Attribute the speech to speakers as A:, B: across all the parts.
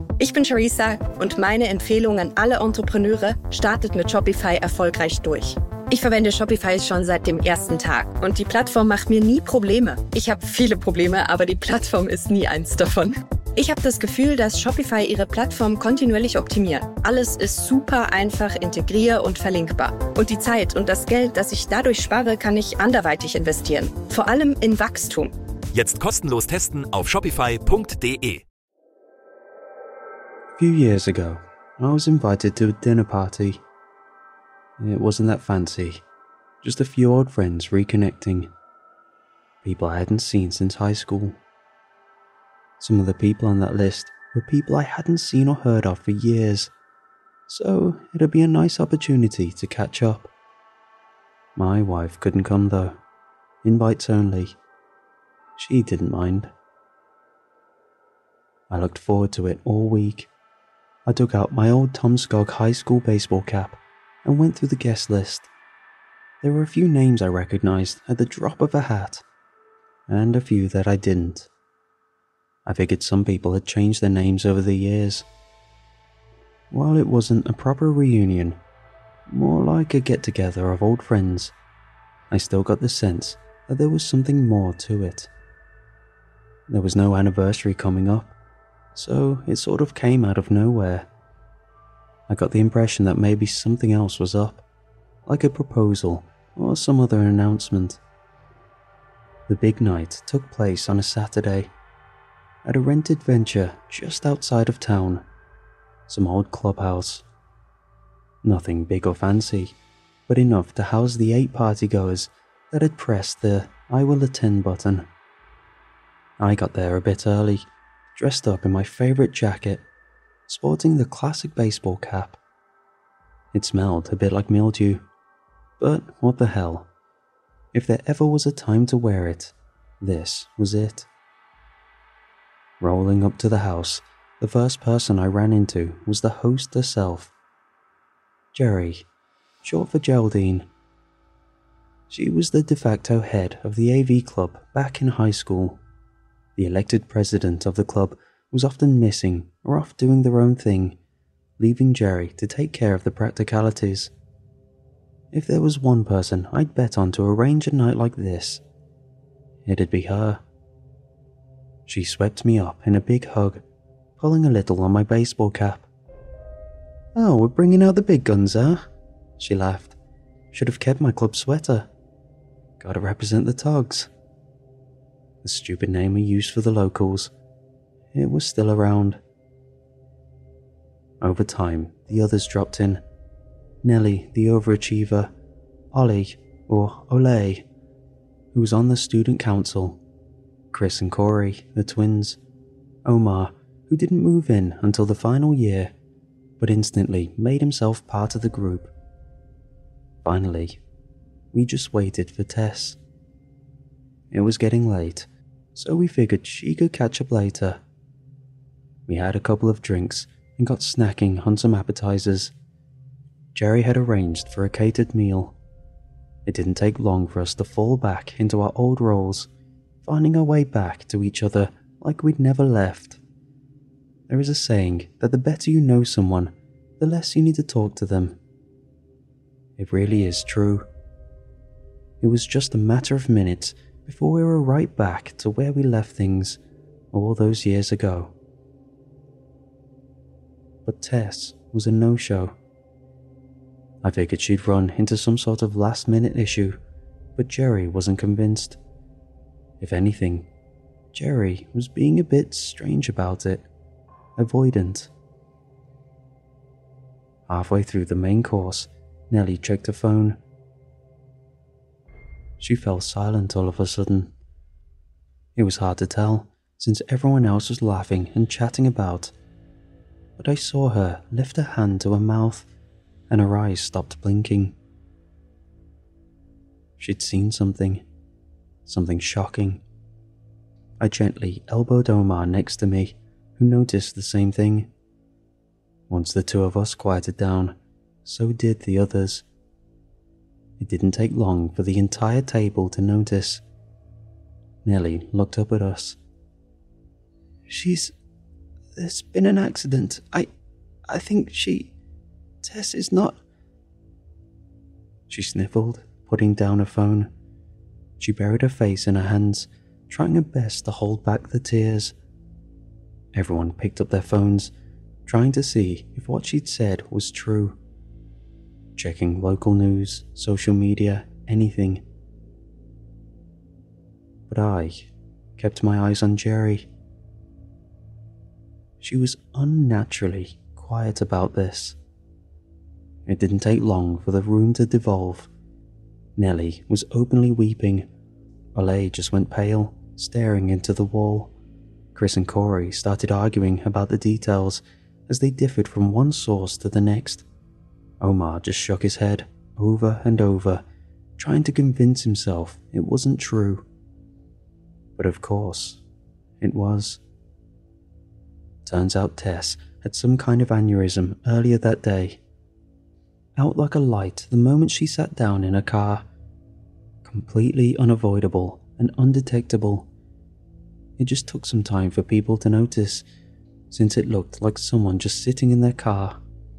A: Ich bin Charissa und meine Empfehlung an alle Entrepreneure: startet mit Shopify erfolgreich durch. Ich verwende Shopify schon seit dem ersten Tag und die Plattform macht mir nie Probleme. Ich habe viele Probleme, aber die Plattform ist nie eins davon. Ich habe das Gefühl, dass Shopify ihre Plattform kontinuierlich optimiert. Alles ist super einfach integrier- und verlinkbar. Und die Zeit und das Geld, das ich dadurch spare, kann ich anderweitig investieren. Vor allem in Wachstum.
B: Jetzt kostenlos testen auf shopify.de.
C: A few years ago, I was invited to a dinner party. It wasn't that fancy, just a few old friends reconnecting. People I hadn't seen since high school. Some of the people on that list were people I hadn't seen or heard of for years, so it'd be a nice opportunity to catch up. My wife couldn't come though, invites only. She didn't mind. I looked forward to it all week. I took out my old Tom Skog high school baseball cap and went through the guest list. There were a few names I recognized at the drop of a hat, and a few that I didn't. I figured some people had changed their names over the years. While it wasn't a proper reunion, more like a get-together of old friends, I still got the sense that there was something more to it. There was no anniversary coming up, so it sort of came out of nowhere. I got the impression that maybe something else was up, like a proposal or some other announcement. The big night took place on a Saturday, at a rented venture just outside of town, some old clubhouse. Nothing big or fancy, but enough to house the 8 partygoers that had pressed the "I will attend" button. I got there a bit early, dressed up in my favourite jacket, sporting the classic baseball cap. It smelled a bit like mildew, but what the hell. If there ever was a time to wear it, this was it. Rolling up to the house, the first person I ran into was the host herself. Jerry, short for Geraldine. She was the de facto head of the AV club back in high school. The elected president of the club was often missing or off doing their own thing, leaving Jerry to take care of the practicalities. If there was one person I'd bet on to arrange a night like this, it'd be her. She swept me up in a big hug, pulling a little on my baseball cap. "Oh, we're bringing out the big guns, huh?" She laughed. "Should have kept my club sweater. Gotta represent the Togs." The stupid name we used for the locals. It was still around. Over time, the others dropped in. Nelly, the overachiever, Ollie, or Olay, who was on the student council, Chris and Corey, the twins, Omar, who didn't move in until the final year, but instantly made himself part of the group. Finally, we just waited for Tess. It was getting late, so we figured she could catch up later. We had a couple of drinks and got snacking on some appetizers. Jerry had arranged for a catered meal. It didn't take long for us to fall back into our old roles, finding our way back to each other like we'd never left. There is a saying that the better you know someone, the less you need to talk to them. It really is true. It was just a matter of minutes before we were right back to where we left things all those years ago. But Tess was a no-show. I figured she'd run into some sort of last-minute issue, but Jerry wasn't convinced. If anything, Jerry was being a bit strange about it, avoidant. Halfway through the main course, Nellie checked her phone. She fell silent all of a sudden. It was hard to tell, since everyone else was laughing and chatting about, but I saw her lift her hand to her mouth, and her eyes stopped blinking. She'd seen something shocking. I gently elbowed Omar next to me, who noticed the same thing. Once the two of us quieted down, so did the others. It didn't take long for the entire table to notice. Nellie looked up at us. There's been an accident. I think Tess is not... She sniffled, putting down her phone. She buried her face in her hands, trying her best to hold back the tears. Everyone picked up their phones, trying to see if what she'd said was true. Checking local news, social media, anything. But I kept my eyes on Jerry. She was unnaturally quiet about this. It didn't take long for the room to devolve. Nellie was openly weeping. Olay just went pale, staring into the wall. Chris and Corey started arguing about the details as they differed from one source to the next. Omar just shook his head over and over, trying to convince himself it wasn't true. But of course, it was. Turns out Tess had some kind of aneurysm earlier that day. Out like a light the moment she sat down in her car. Completely unavoidable and undetectable. It just took some time for people to notice, since it looked like someone just sitting in their car.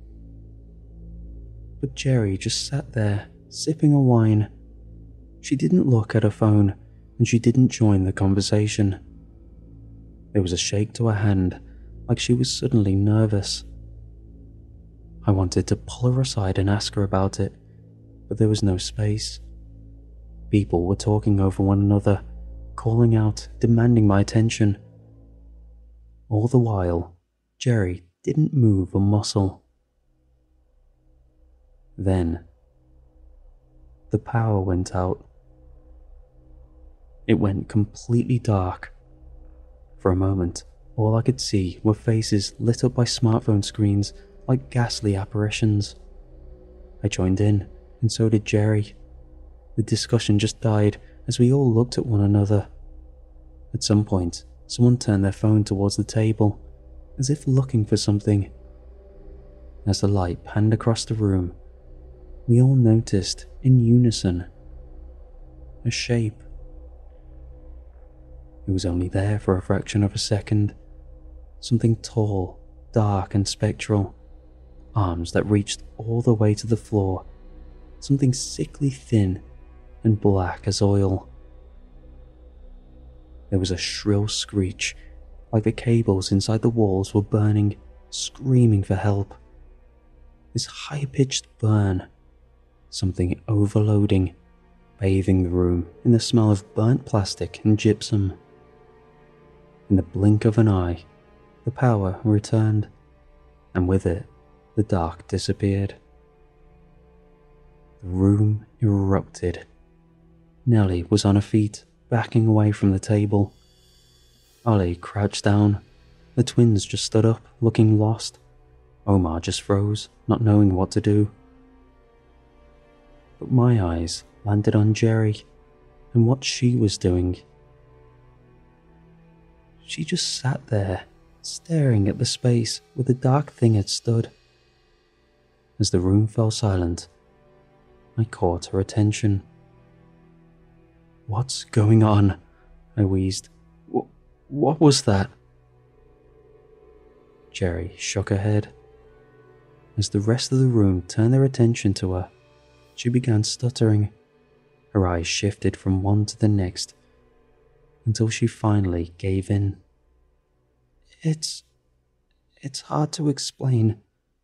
C: But Jerry just sat there, sipping a wine. She didn't look at her phone, and she didn't join the conversation. There was a shake to her hand, like she was suddenly nervous. I wanted to pull her aside and ask her about it, but there was no space. People were talking over one another, calling out, demanding my attention. All the while, Jerry didn't move a muscle. Then, the power went out. It went completely dark. For a moment, all I could see were faces lit up by smartphone screens like ghastly apparitions. I joined in, and so did Jerry. The discussion just died as we all looked at one another. At some point, someone turned their phone towards the table, as if looking for something. As the light panned across the room, we all noticed, in unison, a shape. It was only there for a fraction of a second. Something tall, dark and spectral. Arms that reached all the way to the floor. Something sickly thin and black as oil. There was a shrill screech, like the cables inside the walls were burning, screaming for help. This high-pitched burn, something overloading, bathing the room in the smell of burnt plastic and gypsum. In the blink of an eye, the power returned, and with it, the dark disappeared. The room erupted. Nellie was on her feet, backing away from the table. Ollie crouched down. The twins just stood up, looking lost. Omar just froze, not knowing what to do. But my eyes landed on Jerry and what she was doing. She just sat there, staring at the space where the dark thing had stood. As the room fell silent, I caught her attention. "What's going on?" I wheezed. What was that?" Jerry shook her head. As the rest of the room turned their attention to her, she began stuttering. Her eyes shifted from one to the next, until she finally gave in. It's hard to explain."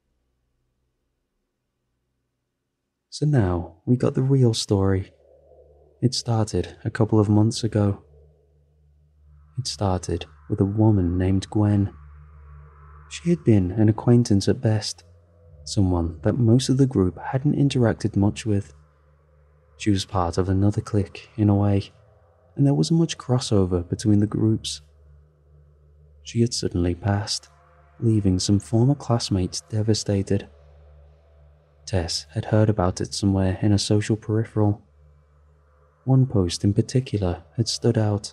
C: So now we got the real story. It started a couple of months ago. It started with a woman named Gwen. She had been an acquaintance at best, someone that most of the group hadn't interacted much with. She was part of another clique in a way, and there wasn't much crossover between the groups. She had suddenly passed, leaving some former classmates devastated. Tess had heard about it somewhere in a social peripheral. One post in particular had stood out.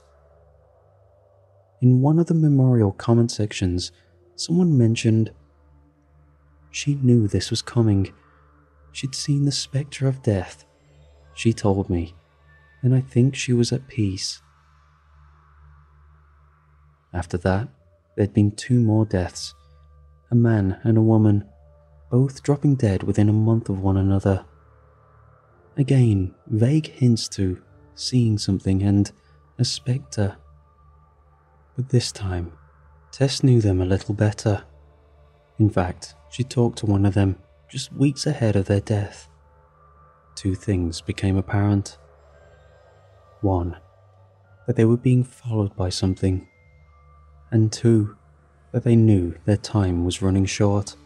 C: In one of the memorial comment sections, someone mentioned, "She knew this was coming. She'd seen the spectre of death. She told me, and I think she was at peace." After that, there'd been 2 more deaths, a man and a woman, both dropping dead within a month of one another. Again, vague hints to seeing something and a spectre. But this time, Tess knew them a little better. In fact, she talked to one of them just weeks ahead of their death. 2 things became apparent. 1, that they were being followed by something. And 2, that they knew their time was running short.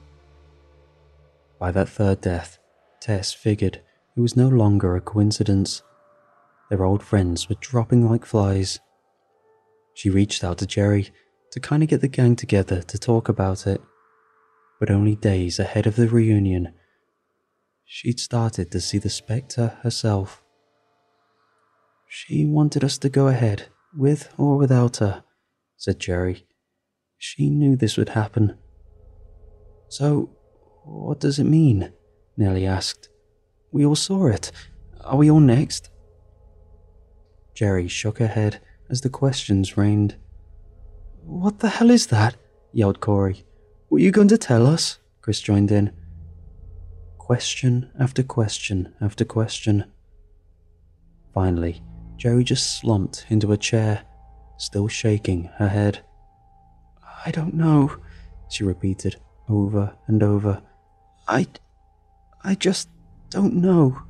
C: By that 3rd death, Tess figured it was no longer a coincidence. Their old friends were dropping like flies. She reached out to Jerry to kind of get the gang together to talk about it. But only days ahead of the reunion, she'd started to see the spectre herself. She wanted us to go ahead, with or without her, said Jerry. She knew this would happen. So, what does it mean? Nellie asked. We all saw it. Are we all next? Jerry shook her head as the questions rained. What the hell is that? Yelled Corey. Were you going to tell us? Chris joined in. Question after question after question. Finally, Jerry just slumped into a chair, still shaking her head. I don't know, she repeated over and over. I just don't know.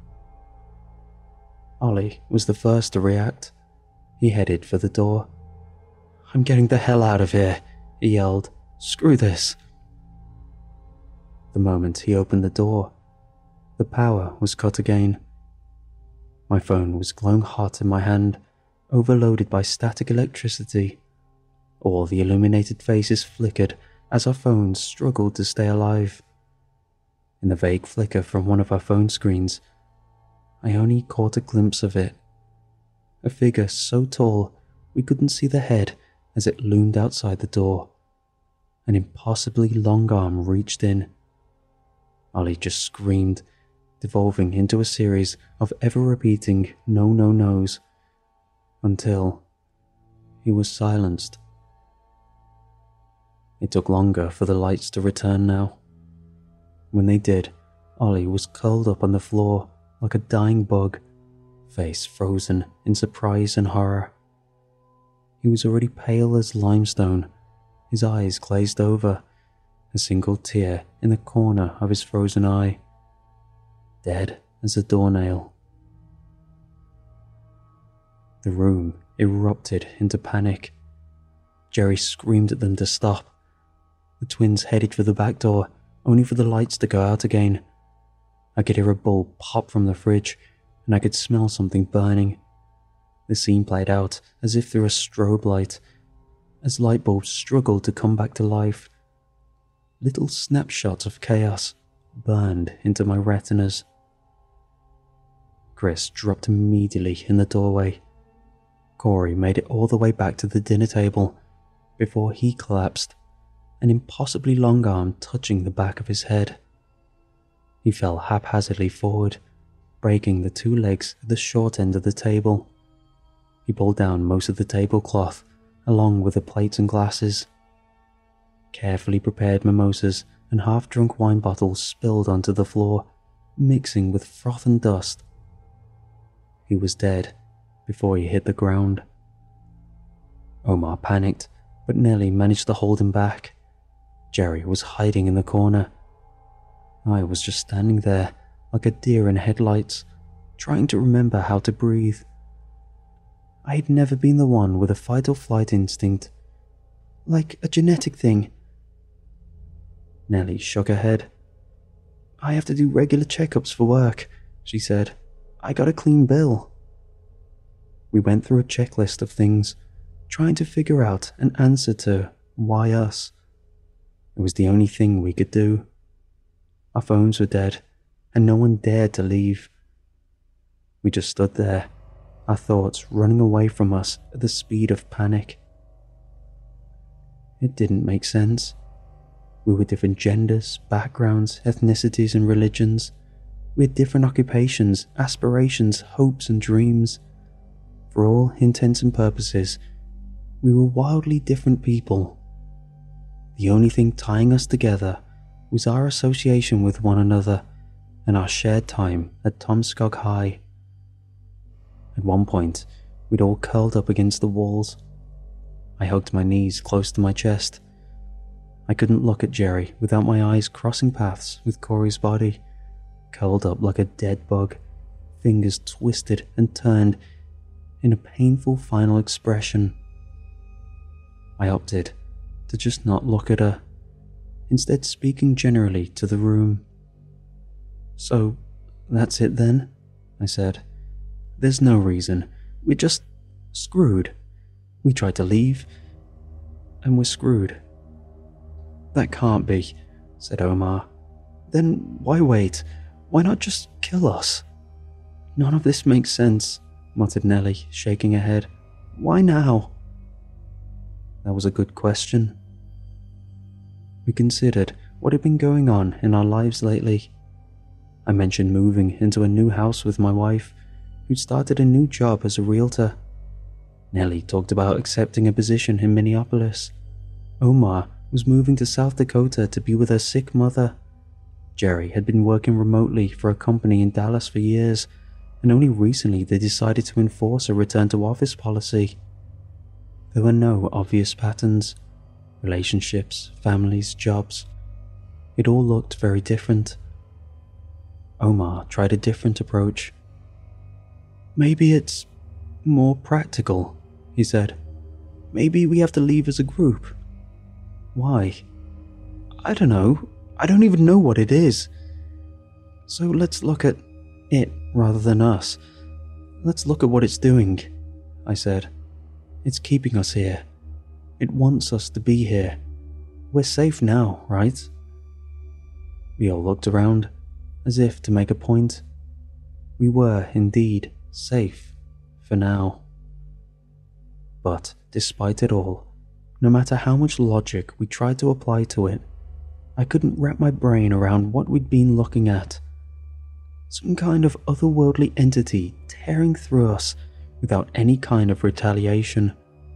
C: Ollie was the first to react. He headed for the door. I'm getting the hell out of here, he yelled. Screw this. The moment he opened the door, the power was cut again. My phone was glowing hot in my hand, overloaded by static electricity. All the illuminated faces flickered as our phones struggled to stay alive. In the vague flicker from one of our phone screens, I only caught a glimpse of it. A figure so tall we couldn't see the head as it loomed outside the door. An impossibly long arm reached in. Ollie just screamed, devolving into a series of ever-repeating no-no-nos, until he was silenced. It took longer for the lights to return now. When they did, Ollie was curled up on the floor like a dying bug, face frozen in surprise and horror. He was already pale as limestone, his eyes glazed over, a single tear in the corner of his frozen eye, dead as a doornail. The room erupted into panic. Jerry screamed at them to stop. The twins headed for the back door, only for the lights to go out again. I could hear a bulb pop from the fridge, and I could smell something burning. The scene played out as if through a strobe light, as light bulbs struggled to come back to life. Little snapshots of chaos burned into my retinas. Chris dropped immediately in the doorway. Corey made it all the way back to the dinner table before he collapsed, an impossibly long arm touching the back of his head. He fell haphazardly forward, breaking the 2 legs at the short end of the table. He pulled down most of the tablecloth, along with the plates and glasses. Carefully prepared mimosas and half-drunk wine bottles spilled onto the floor, mixing with froth and dust. He was dead before he hit the ground. Omar panicked, but Nellie managed to hold him back. Jerry was hiding in the corner. I was just standing there, like a deer in headlights, trying to remember how to breathe. I had never been the one with a fight-or-flight instinct, like a genetic thing. Nellie shook her head. I have to do regular checkups for work, she said. I got a clean bill. We went through a checklist of things, trying to figure out an answer to why us. It was the only thing we could do. Our phones were dead, and no one dared to leave. We just stood there, our thoughts running away from us at the speed of panic. It didn't make sense. We were different genders, backgrounds, ethnicities, and religions. We had different occupations, aspirations, hopes, and dreams. For all intents and purposes, we were wildly different people, The only thing tying us together was our association with one another and our shared time at Tomskog High. At one point, we'd all curled up against the walls. I hugged my knees close to my chest. I couldn't look at Jerry without my eyes crossing paths with Corey's body, curled up like a dead bug, fingers twisted and turned in a painful final expression. I opted to just not look at her, instead speaking generally to the room. "So, that's it then?" I said. "There's no reason. We're just screwed. We tried to leave, and we're screwed." "That can't be," said Omar. "Then why wait? Why not just kill us?" "None of this makes sense," muttered Nellie, shaking her head. "Why now?" That was a good question. We considered what had been going on in our lives lately. I mentioned moving into a new house with my wife, who'd started a new job as a realtor. Nellie talked about accepting a position in Minneapolis. Omar was moving to South Dakota to be with her sick mother. Jerry had been working remotely for a company in Dallas for years, and only recently they decided to enforce a return-to-office policy. There were no obvious patterns. Relationships, families, jobs. It all looked very different. Omar tried a different approach. "Maybe it's more practical," he said. "Maybe we have to leave as a group." "Why?" "I don't know. I don't even know what it is. So let's look at it rather than us. Let's look at what it's doing," I said. "It's keeping us here. It wants us to be here. We're safe now, right?" We all looked around, as if to make a point. We were indeed safe, for now. But despite it all, no matter how much logic we tried to apply to it, I couldn't wrap my brain around what we'd been looking at. Some kind of otherworldly entity tearing through us without any kind of retaliation.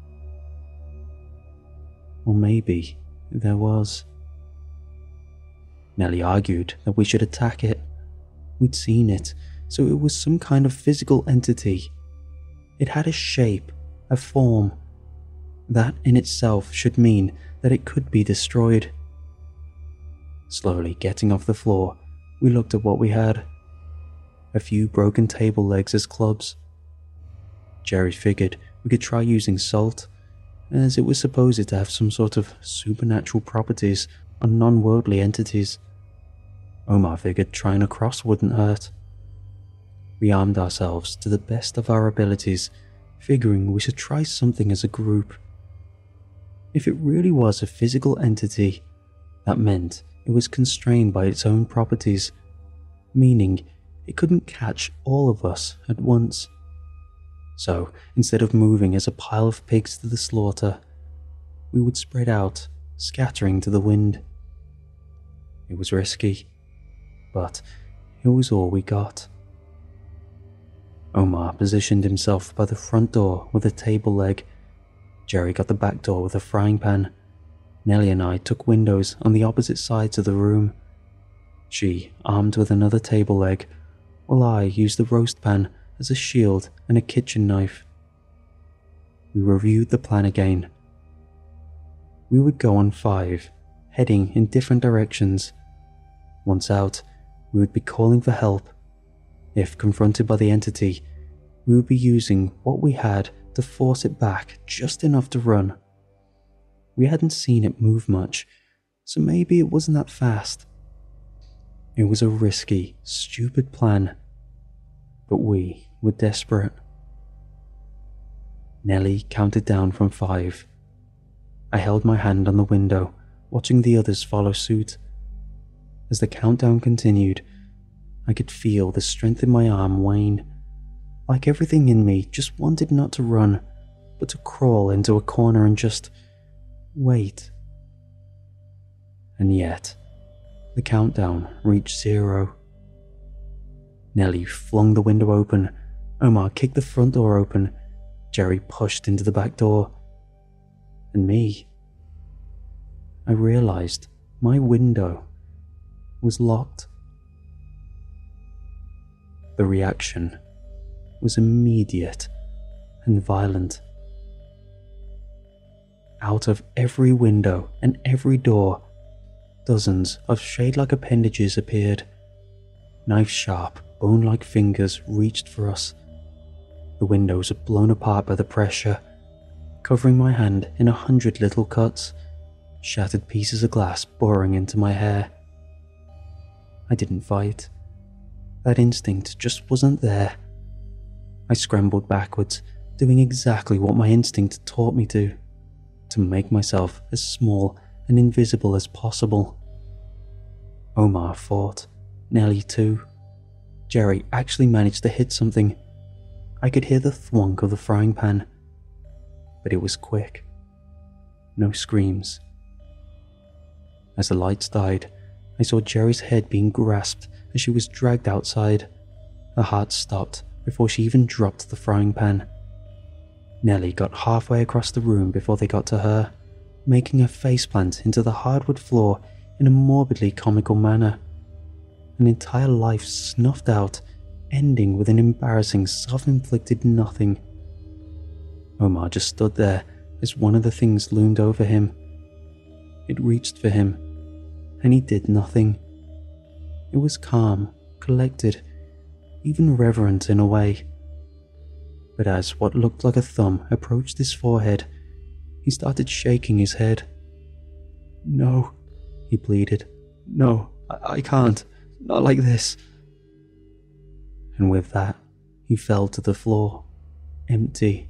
C: Or maybe there was. Nellie argued that we should attack it. We'd seen it, so it was some kind of physical entity. It had a shape, a form. That in itself should mean that it could be destroyed. Slowly getting off the floor, we looked at what we had. A few broken table legs as clubs. Jerry figured we could try using salt, as it was supposed to have some sort of supernatural properties on non-worldly entities. Omar figured trying a cross wouldn't hurt. We armed ourselves to the best of our abilities, figuring we should try something as a group. If it really was a physical entity, that meant it was constrained by its own properties, meaning it couldn't catch all of us at once. So, instead of moving as a pile of pigs to the slaughter, we would spread out, scattering to the wind. It was risky, but it was all we got. Omar positioned himself by the front door with a table leg. Jerry got the back door with a frying pan. Nellie and I took windows on the opposite sides of the room. She armed with another table leg, while I used the roast pan as a shield and a kitchen knife. We reviewed the plan again. We would go on 5, heading in different directions. Once out, we would be calling for help. If confronted by the entity, we would be using what we had to force it back just enough to run. We hadn't seen it move much, so maybe it wasn't that fast. It was a risky, stupid plan, but we were desperate. Nellie counted down from 5. I held my hand on the window, watching the others follow suit. As the countdown continued, I could feel the strength in my arm wane, like everything in me just wanted not to run, but to crawl into a corner and just wait. And yet, the countdown reached 0. Nellie flung the window open, Omar kicked the front door open, Jerry pushed into the back door. And me. I realized my window was locked. The reaction was immediate and violent. Out of every window and every door, dozens of shade-like appendages appeared. Knife-sharp, bone-like fingers reached for us. The windows were blown apart by the pressure, covering my hand in 100 little cuts, shattered pieces of glass boring into my hair. I didn't fight. That instinct just wasn't there. I scrambled backwards, doing exactly what my instinct taught me to make myself as small and invisible as possible. Omar fought, Nellie too. Jerry actually managed to hit something. I could hear the thwunk of the frying pan, but it was quick. No screams. As the lights died, I saw Jerry's head being grasped as she was dragged outside. Her heart stopped before she even dropped the frying pan. Nellie got halfway across the room before they got to her, making her faceplant into the hardwood floor in a morbidly comical manner. An entire life snuffed out, ending with an embarrassing self-inflicted nothing. Omar just stood there as one of the things loomed over him. It reached for him, and he did nothing. It was calm, collected, even reverent in a way. But as what looked like a thumb approached his forehead, he started shaking his head. "No," he pleaded. "No, I can't. Not like this." And with that, he fell to the floor, empty.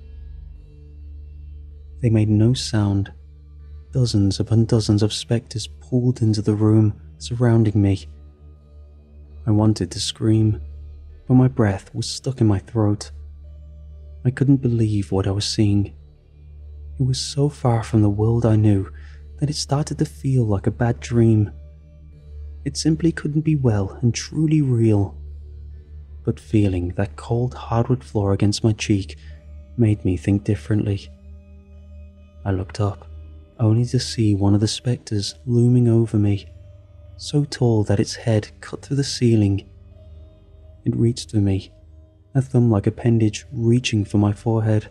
C: They made no sound. Dozens upon dozens of spectres poured into the room, surrounding me. I wanted to scream, but my breath was stuck in my throat. I couldn't believe what I was seeing. It was so far from the world I knew that it started to feel like a bad dream. It simply couldn't be well and truly real. But feeling that cold hardwood floor against my cheek made me think differently. I looked up, only to see one of the spectres looming over me, so tall that its head cut through the ceiling. It reached for me, a thumb-like appendage reaching for my forehead.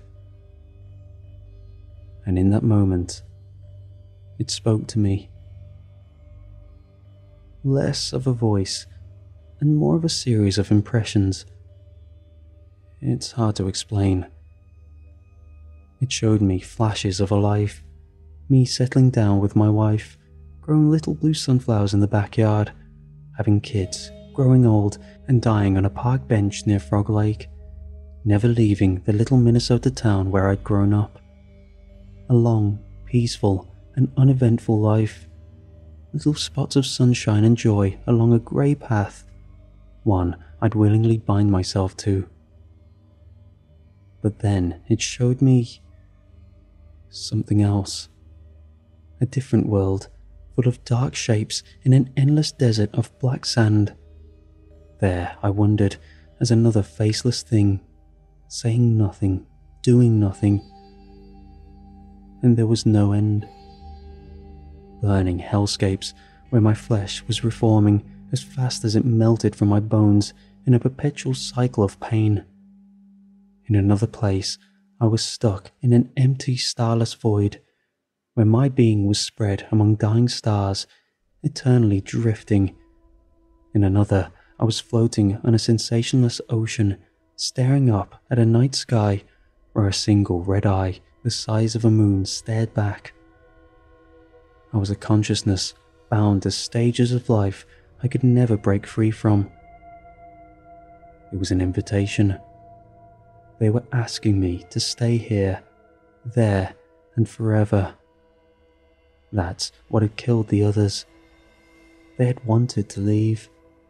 C: And in that moment, it spoke to me. Less of a voice, and more of a series of impressions. It's hard to explain. It showed me flashes of a life, me settling down with my wife, growing little blue sunflowers in the backyard, having kids, growing old and dying on a park bench near Frog Lake, never leaving the little Minnesota town where I'd grown up. A long, peaceful and uneventful life. Little spots of sunshine and joy along a grey path, one I'd willingly bind myself to. But then it showed me something else. A different world, full of dark shapes in an endless desert of black sand. There I wondered as another faceless thing, saying nothing, doing nothing. And there was no end. Burning hellscapes where my flesh was reforming as fast as it melted from my bones in a perpetual cycle of pain. In another place, I was stuck in an empty, starless void, where my being was spread among dying stars, eternally drifting. In another, I was floating on a sensationless ocean, staring up at a night sky where a single red eye the size of a moon stared back. I was a consciousness bound to stages of life I could never break free from. It was an invitation. They were asking me to stay here, there, and forever. That's what had killed the others. They had wanted to leave.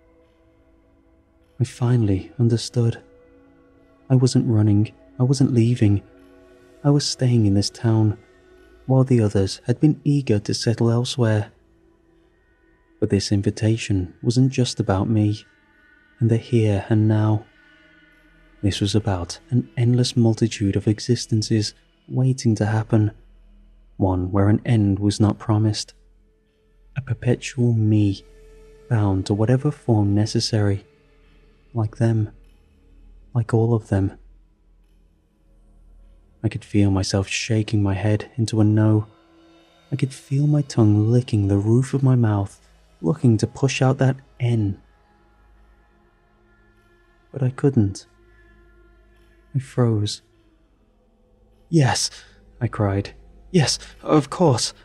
C: I finally understood. I wasn't running, I wasn't leaving. I was staying in this town, while the others had been eager to settle elsewhere. But this invitation wasn't just about me, and the here and now. This was about an endless multitude of existences waiting to happen. one where an end was not promised. A perpetual me, bound to whatever form necessary, like them, like all of them. I could feel myself shaking my head into a no. I could feel my tongue licking the roof of my mouth, looking to push out that N. But I couldn't. I froze. "Yes," I cried. "Yes, of course."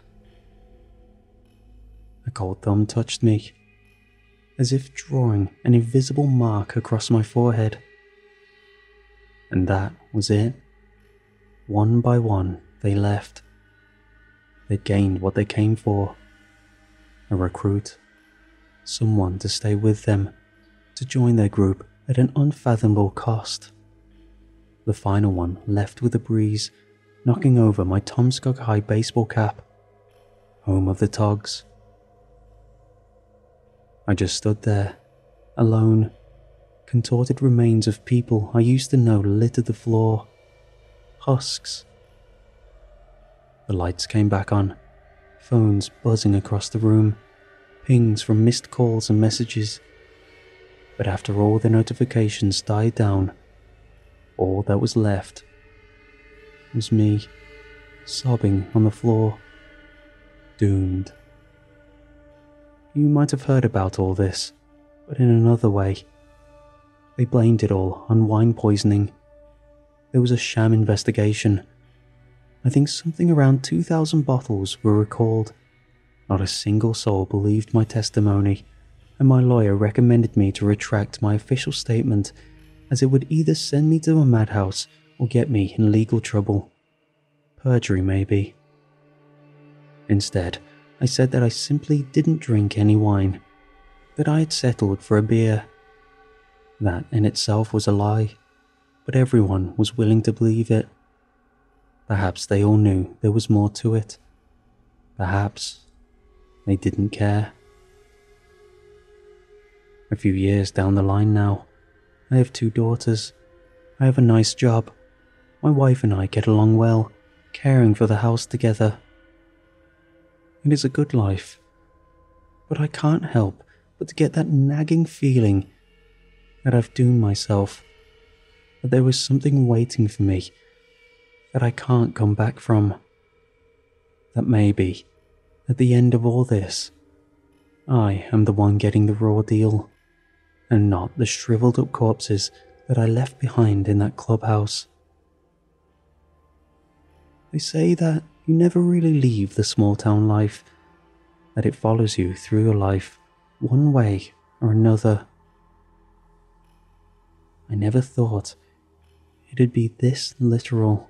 C: A cold thumb touched me, as if drawing an invisible mark across my forehead. And that was it. One by one, they left. They'd gained what they came for. A recruit. Someone to stay with them, to join their group at an unfathomable cost. The final one left with a breeze, knocking over my Tomskog High baseball cap. Home of the Togs. I just stood there, alone. Contorted remains of people I used to know littered the floor. Husks. The lights came back on, phones buzzing across the room, pings from missed calls and messages. But after all the notifications died down, all that was left was me, sobbing on the floor, doomed. You might have heard about all this, but in another way. They blamed it all on wine poisoning. There was a sham investigation. I think something around 2,000 bottles were recalled. Not a single soul believed my testimony, and my lawyer recommended me to retract my official statement, as it would either send me to a madhouse or get me in legal trouble. Perjury, maybe. Instead, I said that I simply didn't drink any wine, that I had settled for a beer. That in itself was a lie, but everyone was willing to believe it. Perhaps they all knew there was more to it. Perhaps they didn't care. A few years down the line now, I have 2 daughters. I have a nice job. My wife and I get along well, caring for the house together. It is a good life. But I can't help but to get that nagging feeling that I've doomed myself, that there was something waiting for me that I can't come back from. That maybe, at the end of all this, I am the one getting the raw deal, and not the shriveled up corpses that I left behind in that clubhouse. They say that you never really leave the small town life, that it follows you through your life, one way or another. I never thought it'd be this literal.